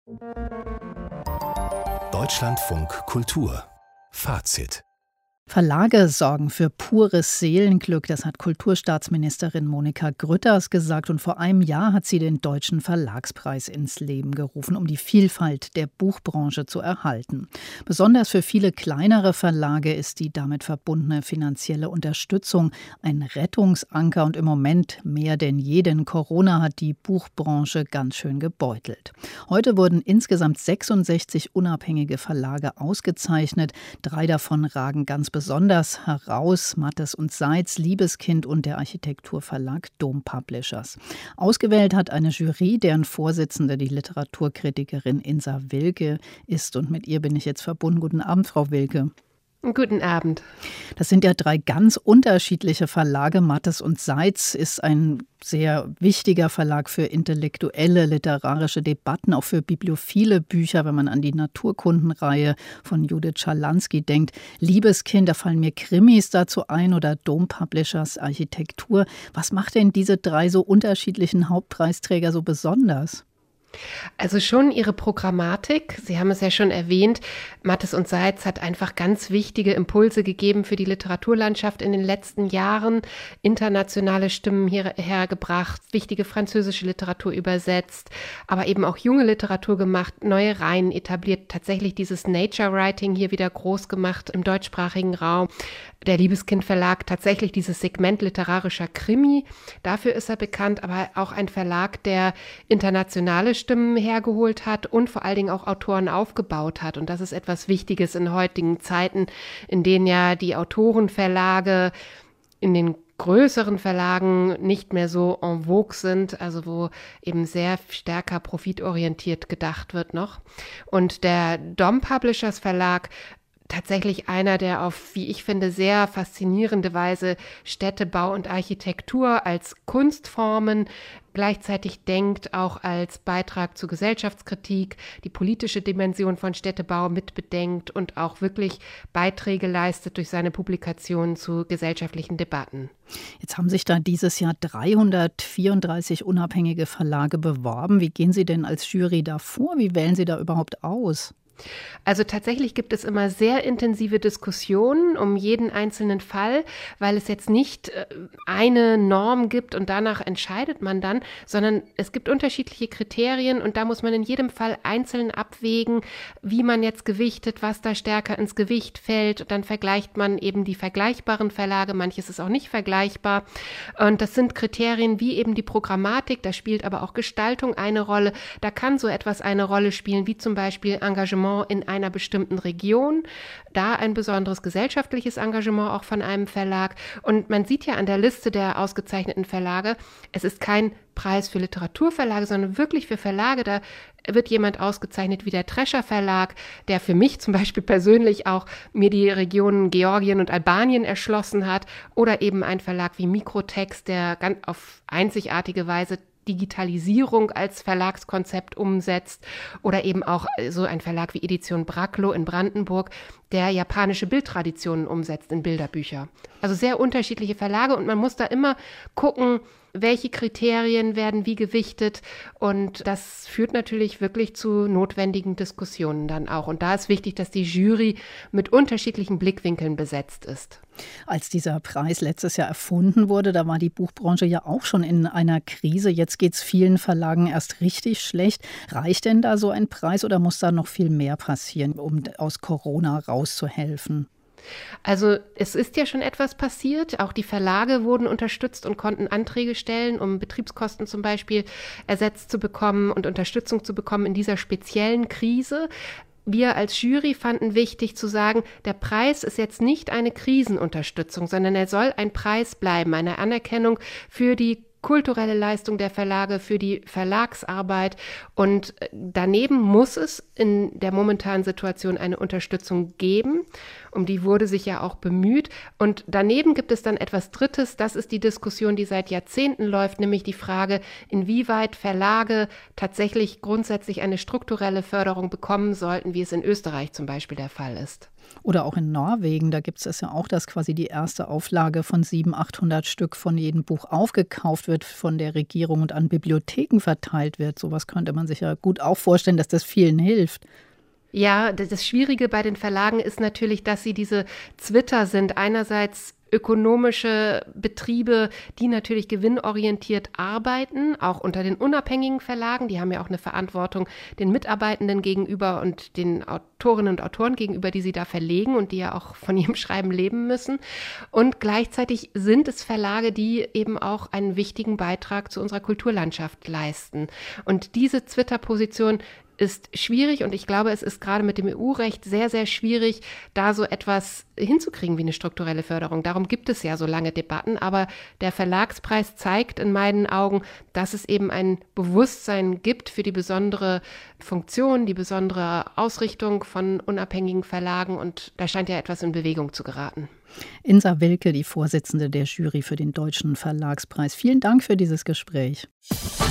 Deutschlandfunk Kultur Fazit. Verlage sorgen für pures Seelenglück, das hat Kulturstaatsministerin Monika Grütters gesagt. Und vor einem Jahr hat sie den Deutschen Verlagspreis ins Leben gerufen, um die Vielfalt der Buchbranche zu erhalten. Besonders für viele kleinere Verlage ist die damit verbundene finanzielle Unterstützung ein Rettungsanker. Und im Moment mehr denn je, denn Corona hat die Buchbranche ganz schön gebeutelt. Heute wurden insgesamt 66 unabhängige Verlage ausgezeichnet. 3 davon ragen ganz besonders heraus: Mattes und Seitz, Liebeskind und der Architekturverlag Dom Publishers. Ausgewählt hat eine Jury, deren Vorsitzende die Literaturkritikerin Insa Wilke ist. Und mit ihr bin ich jetzt verbunden. Guten Abend, Frau Wilke. Guten Abend. Das sind ja 3 ganz unterschiedliche Verlage. Mattes und Seitz ist ein sehr wichtiger Verlag für intellektuelle, literarische Debatten, auch für bibliophile Bücher, wenn man an die Naturkundenreihe von Judith Schalansky denkt. Liebeskind, da fallen mir Krimis dazu ein, oder Dom Publishers Architektur. Was macht denn diese 3 so unterschiedlichen Hauptpreisträger so besonders? Also schon ihre Programmatik, Sie haben es ja schon erwähnt, Mattes und Seitz hat einfach ganz wichtige Impulse gegeben für die Literaturlandschaft in den letzten Jahren, internationale Stimmen hierher gebracht, wichtige französische Literatur übersetzt, aber eben auch junge Literatur gemacht, neue Reihen etabliert, tatsächlich dieses Nature Writing hier wieder groß gemacht im deutschsprachigen Raum. Der Liebeskind Verlag, tatsächlich dieses Segment literarischer Krimi, dafür ist er bekannt, aber auch ein Verlag, der internationale Stimmen hergeholt hat und vor allen Dingen auch Autoren aufgebaut hat. Und das ist etwas Wichtiges in heutigen Zeiten, in denen ja die Autorenverlage in den größeren Verlagen nicht mehr so en vogue sind, also wo eben sehr stärker profitorientiert gedacht wird noch. Und der Dom Publishers Verlag, tatsächlich einer, der auf, wie ich finde, sehr faszinierende Weise Städtebau und Architektur als Kunstformen gleichzeitig denkt, auch als Beitrag zur Gesellschaftskritik, die politische Dimension von Städtebau mitbedenkt und auch wirklich Beiträge leistet durch seine Publikationen zu gesellschaftlichen Debatten. Jetzt haben sich da dieses Jahr 334 unabhängige Verlage beworben. Wie gehen Sie denn als Jury da vor? Wie wählen Sie da überhaupt aus? Also tatsächlich gibt es immer sehr intensive Diskussionen um jeden einzelnen Fall, weil es jetzt nicht eine Norm gibt und danach entscheidet man dann, sondern es gibt unterschiedliche Kriterien und da muss man in jedem Fall einzeln abwägen, wie man jetzt gewichtet, was da stärker ins Gewicht fällt. Und dann vergleicht man eben die vergleichbaren Verlage, manches ist auch nicht vergleichbar. Und das sind Kriterien wie eben die Programmatik, da spielt aber auch Gestaltung eine Rolle. Da kann so etwas eine Rolle spielen, wie zum Beispiel Engagement in einer bestimmten Region, da ein besonderes gesellschaftliches Engagement auch von einem Verlag. Und man sieht ja an der Liste der ausgezeichneten Verlage, es ist kein Preis für Literaturverlage, sondern wirklich für Verlage. Da wird jemand ausgezeichnet wie der Drescher Verlag, der für mich zum Beispiel persönlich auch mir die Regionen Georgien und Albanien erschlossen hat, oder eben ein Verlag wie Mikrotext, der ganz auf einzigartige Weise Digitalisierung als Verlagskonzept umsetzt, oder eben auch so ein Verlag wie Edition Bracklow in Brandenburg, der japanische Bildtraditionen umsetzt in Bilderbücher. Also sehr unterschiedliche Verlage und man muss da immer gucken, welche Kriterien werden wie gewichtet, und das führt natürlich wirklich zu notwendigen Diskussionen dann auch. Und da ist wichtig, dass die Jury mit unterschiedlichen Blickwinkeln besetzt ist. Als dieser Preis letztes Jahr erfunden wurde, da war die Buchbranche ja auch schon in einer Krise. Jetzt geht es vielen Verlagen erst richtig schlecht. Reicht denn da so ein Preis oder muss da noch viel mehr passieren, um aus Corona rauszuhelfen? Also es ist ja schon etwas passiert. Auch die Verlage wurden unterstützt und konnten Anträge stellen, um Betriebskosten zum Beispiel ersetzt zu bekommen und Unterstützung zu bekommen in dieser speziellen Krise. Wir als Jury fanden wichtig zu sagen, der Preis ist jetzt nicht eine Krisenunterstützung, sondern er soll ein Preis bleiben, eine Anerkennung für die kulturelle Leistung der Verlage, für die Verlagsarbeit. Und daneben muss es in der momentanen Situation eine Unterstützung geben. Um die wurde sich ja auch bemüht. Und daneben gibt es dann etwas Drittes. Das ist die Diskussion, die seit Jahrzehnten läuft, nämlich die Frage, inwieweit Verlage tatsächlich grundsätzlich eine strukturelle Förderung bekommen sollten, wie es in Österreich zum Beispiel der Fall ist. Oder auch in Norwegen, da gibt es das ja auch, dass quasi die erste Auflage von 700-800 Stück von jedem Buch aufgekauft wird von der Regierung und an Bibliotheken verteilt wird. Sowas könnte man sich ja gut auch vorstellen, dass das vielen hilft. Ja, das Schwierige bei den Verlagen ist natürlich, dass sie diese Zwitter sind. Einerseits ökonomische Betriebe, die natürlich gewinnorientiert arbeiten, auch unter den unabhängigen Verlagen. Die haben ja auch eine Verantwortung den Mitarbeitenden gegenüber und den Autorinnen und Autoren gegenüber, die sie da verlegen und die ja auch von ihrem Schreiben leben müssen. Und gleichzeitig sind es Verlage, die eben auch einen wichtigen Beitrag zu unserer Kulturlandschaft leisten. Und diese Twitter-Position ist schwierig und ich glaube, es ist gerade mit dem EU-Recht sehr, sehr schwierig, da so etwas hinzukriegen wie eine strukturelle Förderung. Darum gibt es ja so lange Debatten, aber der Verlagspreis zeigt in meinen Augen, dass es eben ein Bewusstsein gibt für die besondere Funktion, die besondere Ausrichtung von unabhängigen Verlagen und da scheint ja etwas in Bewegung zu geraten. Insa Wilke, die Vorsitzende der Jury für den Deutschen Verlagspreis. Vielen Dank für dieses Gespräch.